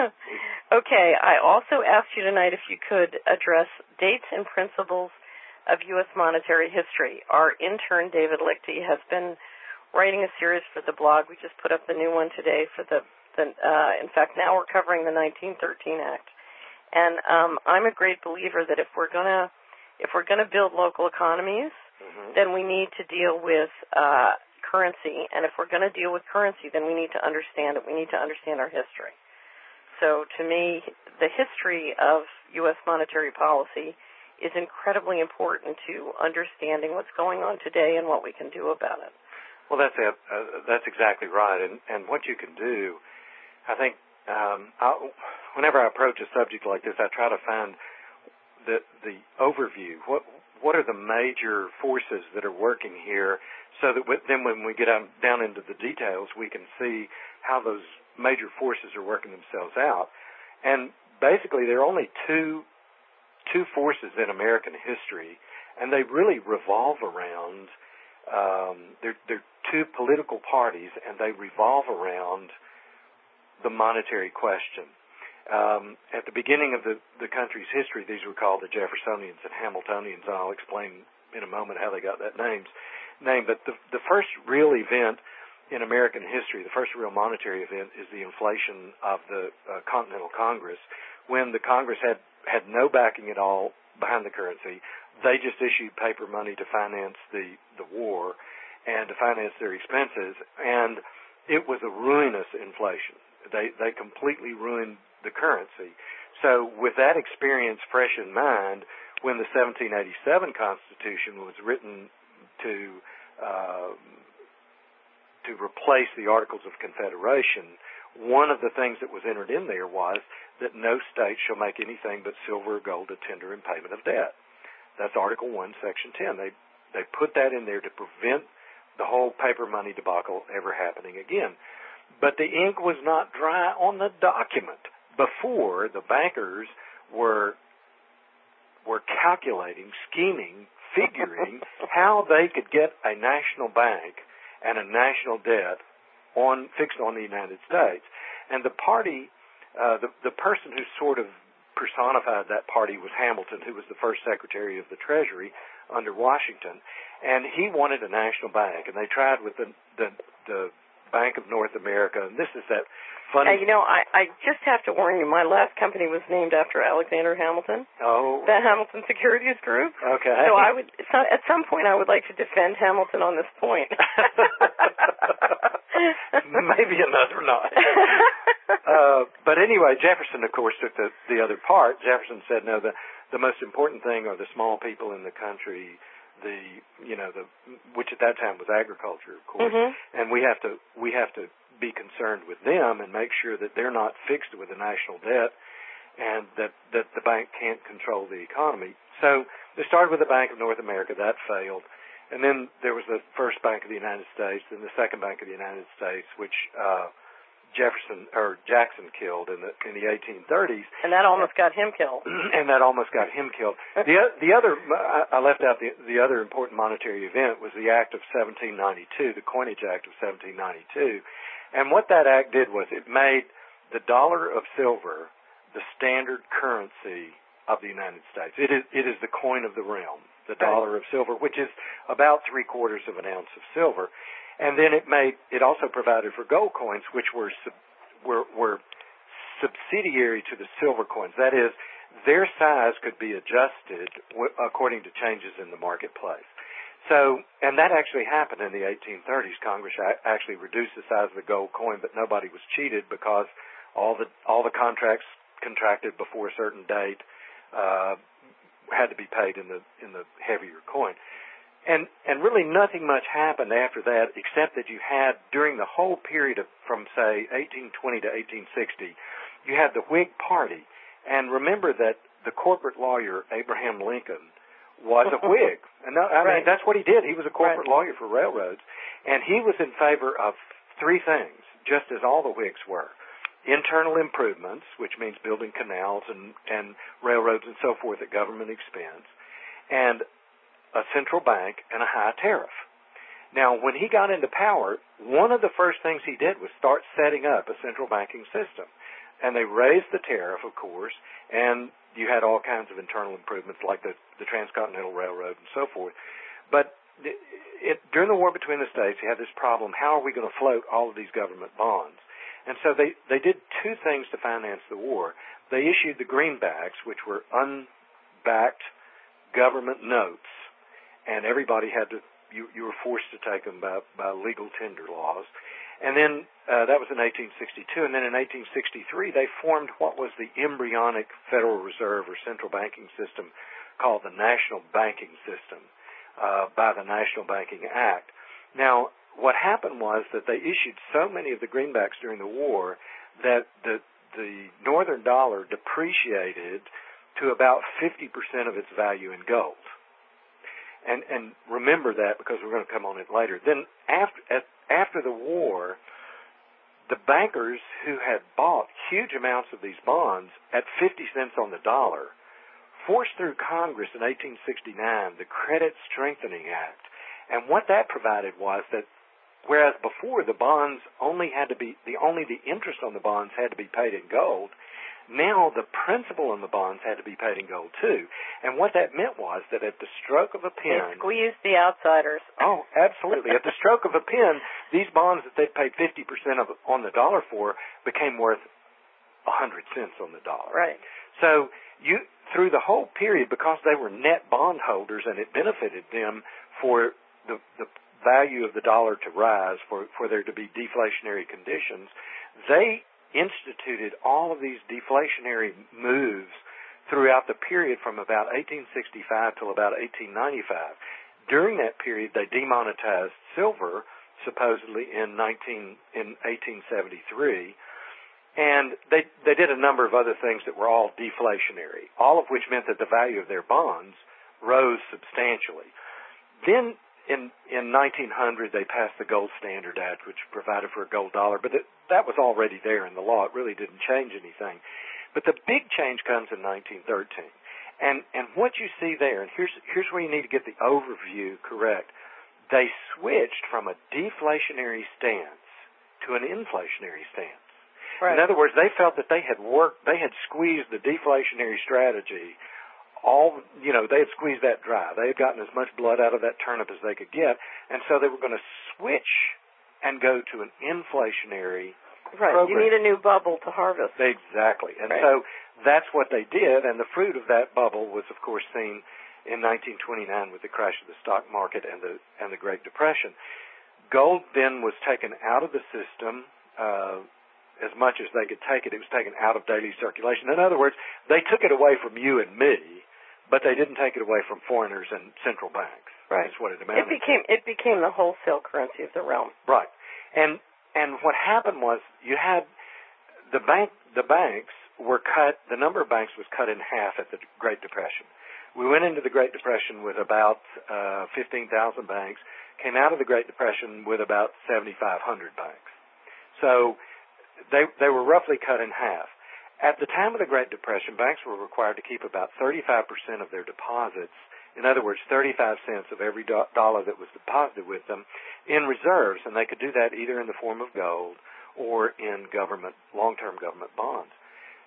Okay, I also asked you tonight if you could address dates and principles of U S monetary history. Our intern, David Lichty, has been writing a series for the blog. We just put up the new one today for the, the uh, in fact, now we're covering the nineteen thirteen Act. And um, I'm a great believer that if we're going to if we're going to build local economies, mm-hmm. then we need to deal with uh, currency, and if we're going to deal with currency, then we need to understand it. We need to understand our history. So to me, the history of U S monetary policy is incredibly important to understanding what's going on today and what we can do about it. Well, that's it. Uh, that's exactly right. And, and what you can do, I think, um, I'll, whenever I approach a subject like this, I try to find the the overview. What what are the major forces that are working here, so that then when we get down into the details, we can see how those major forces are working themselves out. And basically, there are only two two forces in American history, and they really revolve around, um, they're, they're two political parties, and they revolve around the monetary question. Um, at the beginning of the, the country's history, these were called the Jeffersonians and Hamiltonians, and I'll explain in a moment how they got that names, name. But the, the first real event in American history, the first real monetary event, is the inflation of the uh, Continental Congress, when the Congress had, had no backing at all behind the currency. They just issued paper money to finance the, the war and to finance their expenses, and it was a ruinous inflation. They they completely ruined the currency. So with that experience fresh in mind, when the seventeen eighty-seven Constitution was written to uh, to replace the Articles of Confederation, one of the things that was entered in there was that no state shall make anything but silver or gold a tender in payment of debt. That's Article one, Section ten. They they put that in there to prevent the whole paper money debacle ever happening again. But the ink was not dry on the document before the bankers were were calculating, scheming, figuring how they could get a national bank and a national debt on fixed on the United States. And the party, uh, the, the person who sort of personified that party was Hamilton, who was the first Secretary of the Treasury under Washington. And he wanted a national bank, and they tried with the the, the Bank of North America, and this is that funny... Uh, you know, I, I just have to warn you, my last company was named after Alexander Hamilton. Oh. The Hamilton Securities Group. Okay. So I would, so at some point I would like to defend Hamilton on this point. Maybe another night. uh, but anyway, Jefferson, of course, took the, the other part. Jefferson said, no, the, the most important thing are the small people in the country, the, you know, the, which at that time was agriculture, of course, mm-hmm. and we have to, we have to be concerned with them and make sure that they're not fixed with a national debt and that, that the bank can't control the economy. So they started with the Bank of North America. That failed. And then there was the first Bank of the United States and the second Bank of the United States, which uh, Jefferson or Jackson killed in the in the eighteen thirties, and that almost got him killed. And that almost got him killed. the the other I left out the the other important monetary event was the Act of seventeen ninety-two, the Coinage Act of seventeen ninety-two, and what that act did was it made the dollar of silver the standard currency of the United States. It is it is the coin of the realm, the dollar of silver, which is about three quarters of an ounce of silver. And then it made it also provided for gold coins, which were sub, were, were subsidiary to the silver coins. That is, their size could be adjusted w- according to changes in the marketplace. So, and that actually happened in the eighteen thirties. Congress a- actually reduced the size of the gold coin, but nobody was cheated because all the all the contracts contracted before a certain date uh, had to be paid in the in the heavier coin. And and really nothing much happened after that, except that you had, during the whole period of from, say, eighteen twenty to eighteen sixty, you had the Whig Party. And remember that the corporate lawyer, Abraham Lincoln, was a Whig. And I mean, right. that's what he did. He was a corporate right. lawyer for railroads. And he was in favor of three things, just as all the Whigs were. Internal improvements, which means building canals and, and railroads and so forth at government expense, and a central bank, and a high tariff. Now, when he got into power, one of the first things he did was start setting up a central banking system. And they raised the tariff, of course, and you had all kinds of internal improvements like the, the Transcontinental Railroad and so forth. But it, it, during the war between the states, you had this problem, how are we going to float all of these government bonds? And so they, they did two things to finance the war. They issued the greenbacks, which were unbacked government notes, and everybody had to, you, you were forced to take them by, by legal tender laws. And then uh, that was in eighteen sixty-two, and then in eighteen sixty-three they formed what was the embryonic Federal Reserve or central banking system called the National Banking System uh, by the National Banking Act. Now, what happened was that they issued so many of the greenbacks during the war that the, the northern dollar depreciated to about fifty percent of its value in gold. And, and remember that because we're going to come on it later. Then after, at, after the war, the bankers who had bought huge amounts of these bonds at fifty cents on the dollar forced through Congress in eighteen sixty-nine the Credit Strengthening Act. And what that provided was that whereas before the bonds only had to be, the only the interest on the bonds had to be paid in gold, now the principal on the bonds had to be paid in gold too. And what that meant was that at the stroke of a pen... They squeezed the outsiders. Oh, absolutely. At the stroke of a pen, these bonds that they'd paid fifty percent of on the dollar for became worth one hundred cents on the dollar. Right. So you, through the whole period, because they were net bondholders and it benefited them for the, the value of the dollar to rise, for, for there to be deflationary conditions, they instituted all of these deflationary moves throughout the period from about eighteen sixty-five till about eighteen ninety-five. During that period, they demonetized silver, supposedly in nineteen in eighteen seventy-three, and they they did a number of other things that were all deflationary, all of which meant that the value of their bonds rose substantially. Then In in nineteen hundred, they passed the Gold Standard Act, which provided for a gold dollar, but it, that was already there in the law. It really didn't change anything. But the big change comes in nineteen thirteen. And and what you see there, and here's here's where you need to get the overview correct. They switched from a deflationary stance to an inflationary stance. Right. In other words, they felt that they had worked, they had squeezed the deflationary strategy. All, you know, they had squeezed that dry. They had gotten as much blood out of that turnip as they could get, and so they were going to switch and go to an inflationary right. program. You need a new bubble to harvest. Exactly. And right. so that's what they did, and the fruit of that bubble was, of course, seen in nineteen twenty-nine with the crash of the stock market and the and the Great Depression. Gold then was taken out of the system uh, as much as they could take it. It was taken out of daily circulation. In other words, they took it away from you and me, but they didn't take it away from foreigners and central banks. Right. That's what it amounted It became to. it became the wholesale currency of the realm. Right. And and what happened was you had the bank the banks were cut. The number of banks was cut in half at the Great Depression. We went into the Great Depression with about uh, fifteen thousand banks. Came out of the Great Depression with about seventy-five hundred banks. So they they were roughly cut in half. At the time of the Great Depression, banks were required to keep about thirty-five percent of their deposits, in other words, thirty-five cents of every do- dollar that was deposited with them, in reserves, and they could do that either in the form of gold or in government, long-term government bonds.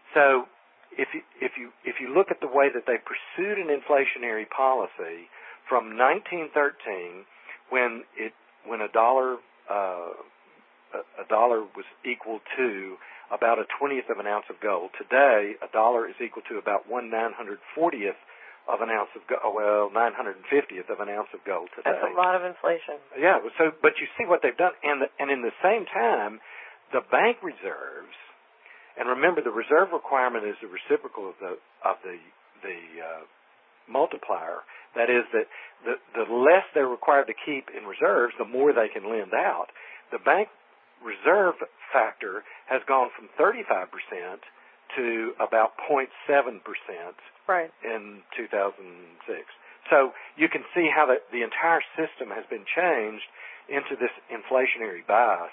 So if you, if you, if you look at the way that they pursued an inflationary policy from nineteen thirteen, when it when a dollar uh, a, a dollar was equal to about a twentieth of an ounce of gold. Today, a dollar is equal to about one nine hundred fortieth of an ounce of gold. Well, nine hundred fiftieth of an ounce of gold today. That's a lot of inflation. Yeah. So, but you see what they've done, and the, and in the same time, the bank reserves. And remember, the reserve requirement is the reciprocal of the of the the uh, multiplier. That is, that the, the less they're required to keep in reserves, the more they can lend out. The bank reserve factor has gone from thirty-five percent to about zero point seven percent right. in two thousand six. So you can see how the, the entire system has been changed into this inflationary bias.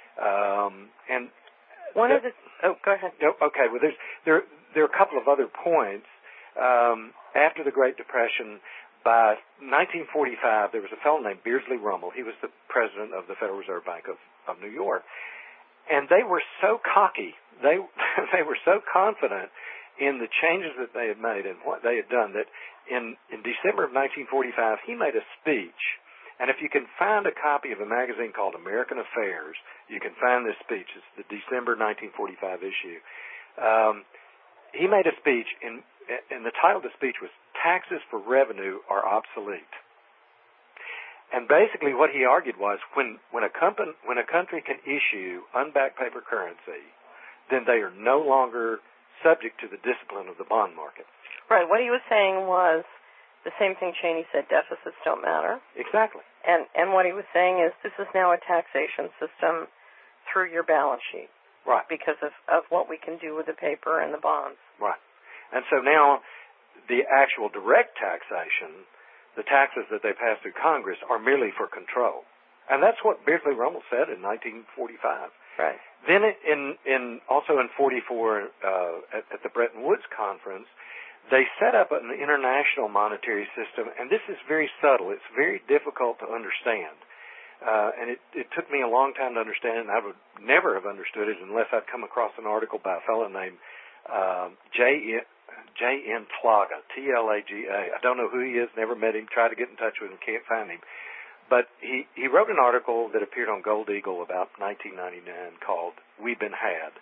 Um, and one the, of the oh, go ahead. Okay, well, there's there there are a couple of other points. Um, after the Great Depression, by nineteen forty-five, there was a fellow named Beardsley Ruml. He was the president of the Federal Reserve Bank of, of New York. And they were so cocky, they they were so confident in the changes that they had made and what they had done that in, in December of nineteen forty-five, he made a speech. And if you can find a copy of a magazine called American Affairs, you can find this speech. It's the December nineteen forty-five issue. Um, he made a speech in and the title of the speech was "Taxes for Revenue Are Obsolete." And basically what he argued was when, when, a company, when a country can issue unbacked paper currency, then they are no longer subject to the discipline of the bond market. Right. What he was saying was the same thing Cheney said, deficits don't matter. Exactly. And, and what he was saying is this is now a taxation system through your balance sheet. Right. Because of, of what we can do with the paper and the bonds. Right. And so now the actual direct taxation, the taxes that they pass through Congress, are merely for control. And that's what Beardsley Ruml said in nineteen forty-five. Right. Then in, in also in forty-four, uh, at, at the Bretton Woods Conference, they set up an international monetary system, and this is very subtle. It's very difficult to understand. Uh, and it, it took me a long time to understand it, and I would never have understood it unless I'd come across an article by a fellow named uh, J. N. Tlaga, T L A G A. I don't know who he is, never met him, tried to get in touch with him, can't find him. But he, he wrote an article that appeared on Gold Eagle about nineteen ninety-nine called We've Been Had.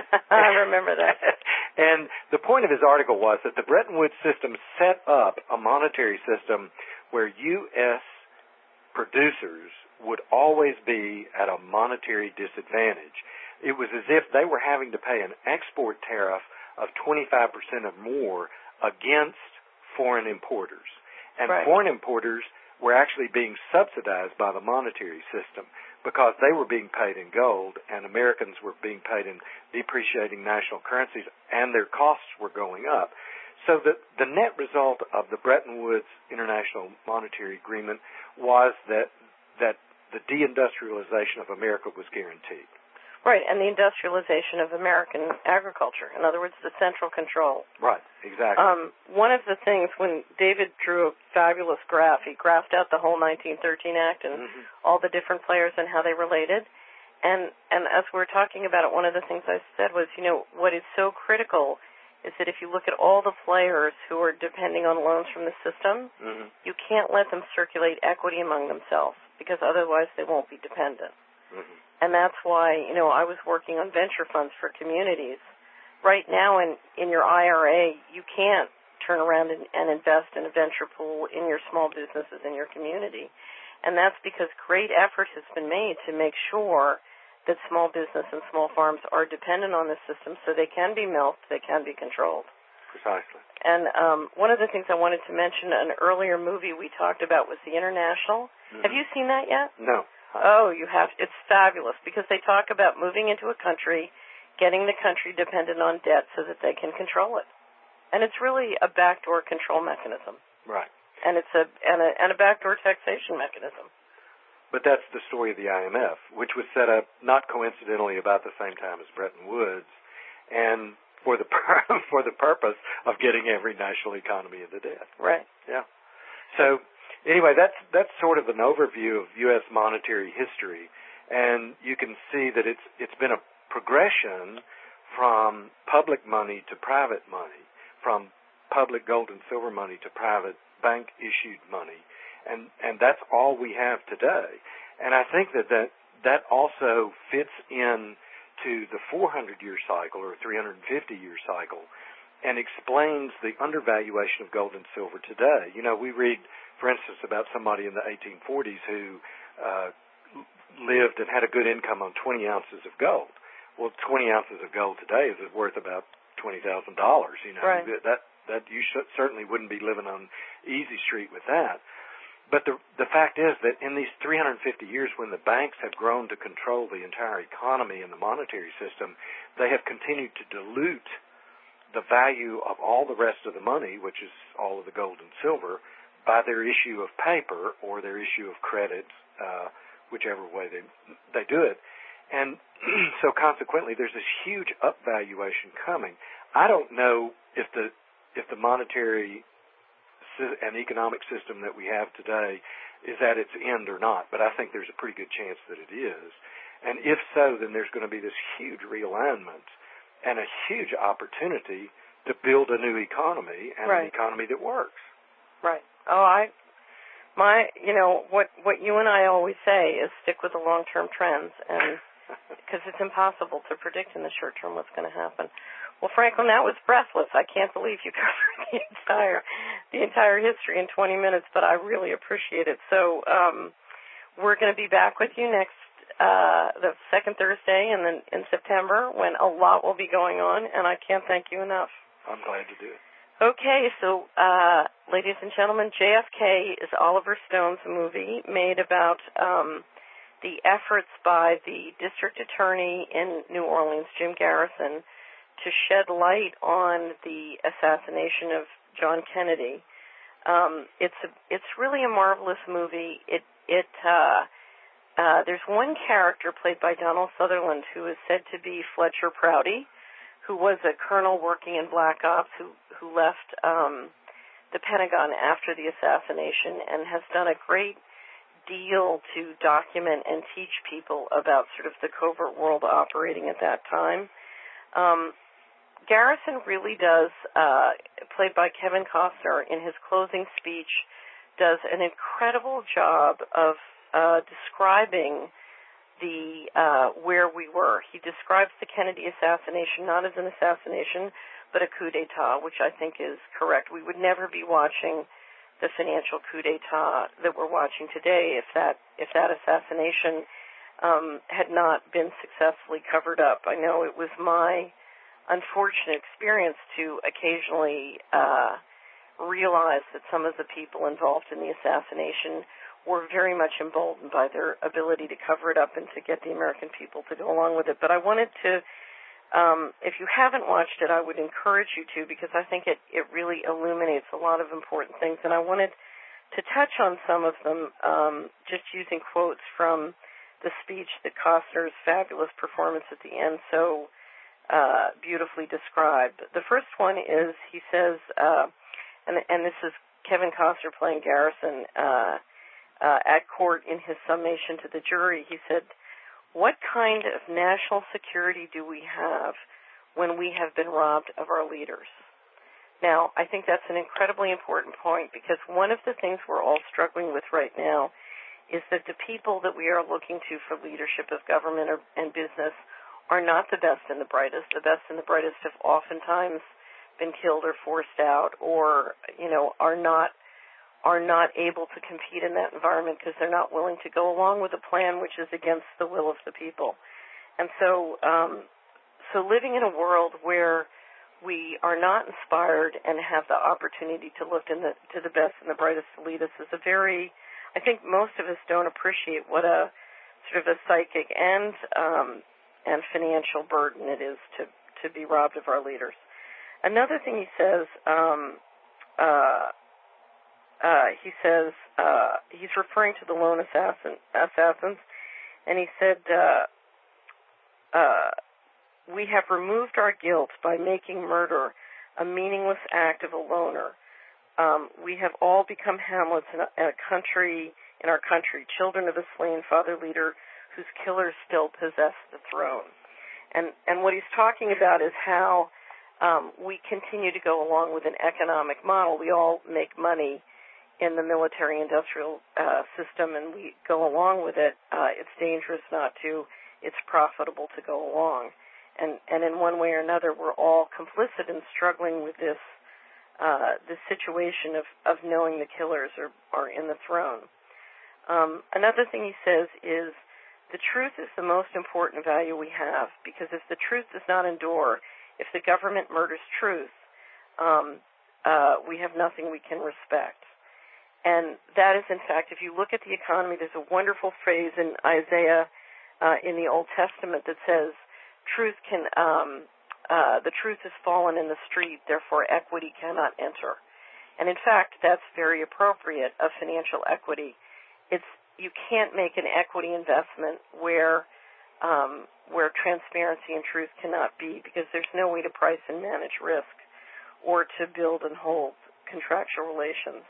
I remember that. And the point of his article was that the Bretton Woods system set up a monetary system where U S producers would always be at a monetary disadvantage. It was as if they were having to pay an export tariff of twenty-five percent or more against foreign importers. And right. foreign importers were actually being subsidized by the monetary system because they were being paid in gold and Americans were being paid in depreciating national currencies and their costs were going up. So the, the net result of the Bretton Woods International Monetary Agreement was that that the deindustrialization of America was guaranteed. Right, and the industrialization of American agriculture. In other words, the central control. Right, exactly. Um, one of the things, when David drew a fabulous graph, he graphed out the whole nineteen thirteen Act and mm-hmm. all the different players and how they related. And and as we were talking about it, one of the things I said was, you know, what is so critical is that if you look at all the players who are depending on loans from the system, mm-hmm. you can't let them circulate equity among themselves because otherwise they won't be dependent. Mm-hmm. And that's why, you know, I was working on venture funds for communities. Right now in, in your I R A, you can't turn around and, and invest in a venture pool in your small businesses in your community. And that's because great effort has been made to make sure that small business and small farms are dependent on the system so they can be milked, they can be controlled. Precisely. And um, one of the things I wanted to mention, an earlier movie we talked about was The International. Mm-hmm. Have you seen that yet? No. Oh, you have. It's fabulous because they talk about moving into a country, getting the country dependent on debt so that they can control it. And it's really a backdoor control mechanism. Right. And it's a and a, and a backdoor taxation mechanism. But that's the story of the I M F, which was set up not coincidentally about the same time as Bretton Woods, and for the for the purpose of getting every national economy into debt. Right. Yeah. So anyway, that's that's sort of an overview of U S monetary history, and you can see that it's it's been a progression from public money to private money, from public gold and silver money to private bank issued money. And and that's all we have today. And I think that that, that also fits in to the four hundred year cycle or three hundred fifty year cycle and explains the undervaluation of gold and silver today. You know, we read, for instance, about somebody in the eighteen forties who uh, lived and had a good income on twenty ounces of gold. Well, twenty ounces of gold today is worth about twenty thousand dollars. You know, right. that, that you should, certainly wouldn't be living on easy street with that. But the the fact is that in these three hundred fifty years when the banks have grown to control the entire economy and the monetary system, they have continued to dilute the value of all the rest of the money, which is all of the gold and silver, by their issue of paper or their issue of credit, uh, whichever way they they do it. And so consequently, there's this huge upvaluation coming. I don't know if the if the monetary and economic system that we have today is at its end or not, but I think there's a pretty good chance that it is. And if so, then there's going to be this huge realignment and a huge opportunity to build a new economy and right. an economy that works. Right. Oh, I, my, you know, what, what you and I always say is stick with the long-term trends, and because it's impossible to predict in the short term what's going to happen. Well, Franklin, that was breathless. I can't believe you covered the entire the entire history in twenty minutes, but I really appreciate it. So um, we're going to be back with you next uh, the second Thursday and then in September when a lot will be going on, and I can't thank you enough. I'm glad to do it. Okay, so uh, ladies and gentlemen, J F K is Oliver Stone's movie made about um, the efforts by the district attorney in New Orleans, Jim Garrison, to shed light on the assassination of John Kennedy. Um, it's a, it's really a marvelous movie. It it uh, uh, there's one character played by Donald Sutherland who is said to be Fletcher Prouty, who was a colonel working in Black Ops who who left um, the Pentagon after the assassination and has done a great deal to document and teach people about sort of the covert world operating at that time. Um, Garrison really does, uh, played by Kevin Costner, in his closing speech, does an incredible job of uh, describing the uh, where we were. He describes the Kennedy assassination not as an assassination, but a coup d'etat, which I think is correct. We would never be watching the financial coup d'etat that we're watching today if that if that assassination um, had not been successfully covered up. I know it was my unfortunate experience to occasionally uh, realize that some of the people involved in the assassination were very much emboldened by their ability to cover it up and to get the American people to go along with it. But I wanted to, um, if you haven't watched it, I would encourage you to, because I think it, it really illuminates a lot of important things. And I wanted to touch on some of them, um, just using quotes from the speech that Costner's fabulous performance at the end so Uh, beautifully described. The first one is, he says, uh, and, and this is Kevin Costner playing Garrison uh, uh, at court in his summation to the jury. He said, what kind of national security do we have when we have been robbed of our leaders? Now, I think that's an incredibly important point, because one of the things we're all struggling with right now is that the people that we are looking to for leadership of government or, and business are not the best and the brightest. The best and the brightest have oftentimes been killed or forced out, or, you know, are not are not able to compete in that environment because they're not willing to go along with a plan which is against the will of the people. And so, um, so living in a world where we are not inspired and have the opportunity to look in the, to the best and the brightest to lead us is a very, I think most of us don't appreciate what a sort of a psychic and um, and financial burden it is to, to be robbed of our leaders. Another thing he says, um, uh, uh, he says, uh, he's referring to the lone assassin, assassins, and he said, uh, uh, we have removed our guilt by making murder a meaningless act of a loner. Um, we have all become Hamlets in a, in a country, in our country, children of a slain father leader whose killers still possess the throne. And and what he's talking about is how um, we continue to go along with an economic model. We all make money in the military-industrial uh, system, and we go along with it. Uh, it's dangerous not to. It's profitable to go along. And, and in one way or another, we're all complicit in struggling with this uh, this situation of, of knowing the killers are, are in the throne. Um, another thing he says is the truth is the most important value we have, because if the truth does not endure, if the government murders truth, um, uh, we have nothing we can respect. And that is, in fact, if you look at the economy, there's a wonderful phrase in Isaiah uh, in the Old Testament that says, truth can, um, uh, the truth has fallen in the street, therefore equity cannot enter. And in fact, that's very appropriate of financial equity. It's, you can't make an equity investment where, um, where transparency and truth cannot be, because there's no way to price and manage risk or to build and hold contractual relations.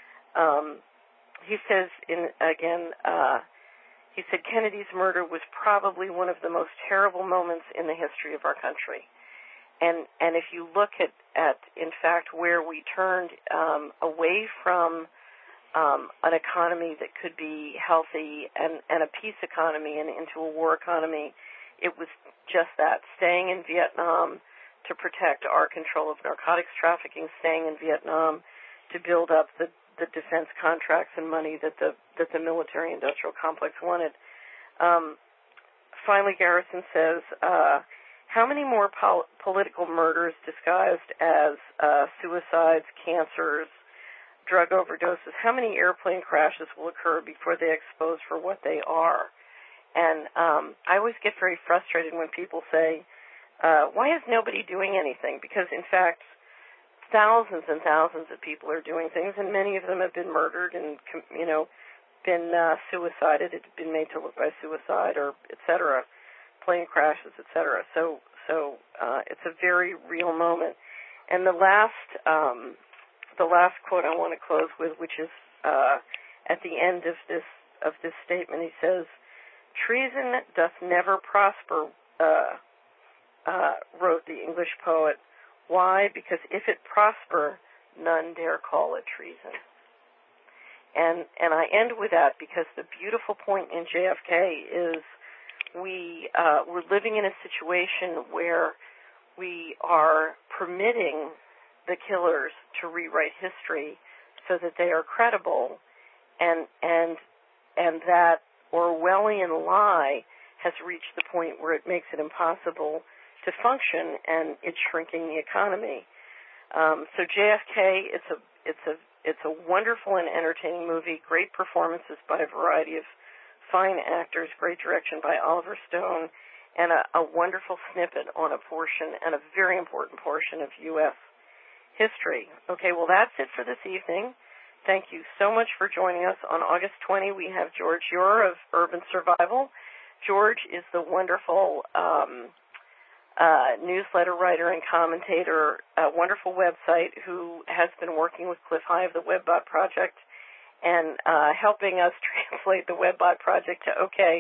Um, he says, in again, uh, he said Kennedy's murder was probably one of the most terrible moments in the history of our country. And and if you look at, at in fact, where we turned um, away from um, an economy that could be healthy and, and a peace economy and into a war economy, it was just that, staying in Vietnam to protect our control of narcotics trafficking, staying in Vietnam to build up the the defense contracts and money that the that the military-industrial complex wanted. Um, finally, Garrison says, uh, how many more pol- political murders disguised as uh, suicides, cancers, drug overdoses, how many airplane crashes will occur before they expose for what they are? And um, I always get very frustrated when people say, uh, why is nobody doing anything? Because, in fact, thousands and thousands of people are doing things, and many of them have been murdered and, you know, been uh, suicided, it's been made to look by suicide, or et cetera, plane crashes, et cetera. So, so uh, it's a very real moment. And the last, um, the last quote I want to close with, which is uh, at the end of this of this statement, he says, "Treason doth never prosper," uh, uh, wrote the English poet. Why? Because if it prosper, none dare call it treason. And and I end with that because the beautiful point in J F K is we uh, we're living in a situation where we are permitting the killers to rewrite history so that they are credible, and and and that Orwellian lie has reached the point where it makes it impossible to function, and it's shrinking the economy. Um, so J F K, it's a it's a it's a wonderful and entertaining movie. Great performances by a variety of fine actors. Great direction by Oliver Stone, and a, a wonderful snippet on a portion and a very important portion of U S history. Okay, well that's it for this evening. Thank you so much for joining us. On August twentieth, we have George Ure of Urban Survival. George is the wonderful Um, Uh, newsletter writer and commentator, a wonderful website, who has been working with Cliff High of the WebBot Project and uh, helping us translate the WebBot Project to, okay,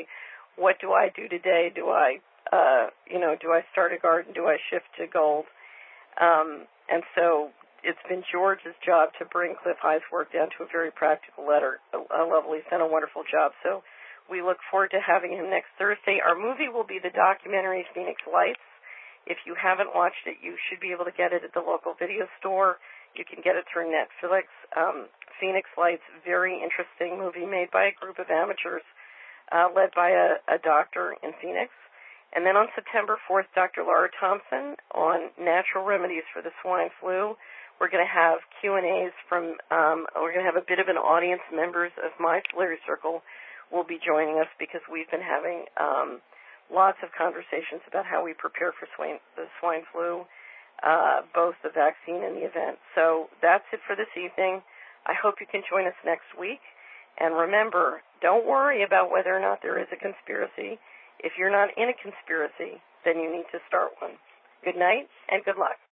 what do I do today? Do I, uh, you know, do I start a garden? Do I shift to gold? Um, and so it's been George's job to bring Cliff High's work down to a very practical letter, a, a level. He's done a wonderful job. So we look forward to having him next Thursday. Our movie will be the documentary Phoenix Lights. If you haven't watched it, you should be able to get it at the local video store. You can get it through Netflix. Um, Phoenix Lights, very interesting movie made by a group of amateurs, uh, led by a, a doctor in Phoenix. And then on September fourth, Doctor Laura Thompson on natural remedies for the swine flu. We're going to have Q and A's from, um, we're going to have a bit of an audience. Members of my Solari Circle will be joining us because we've been having um, lots of conversations about how we prepare for swine, the swine flu, uh, both the vaccine and the event. So that's it for this evening. I hope you can join us next week. And remember, don't worry about whether or not there is a conspiracy. If you're not in a conspiracy, then you need to start one. Good night and good luck.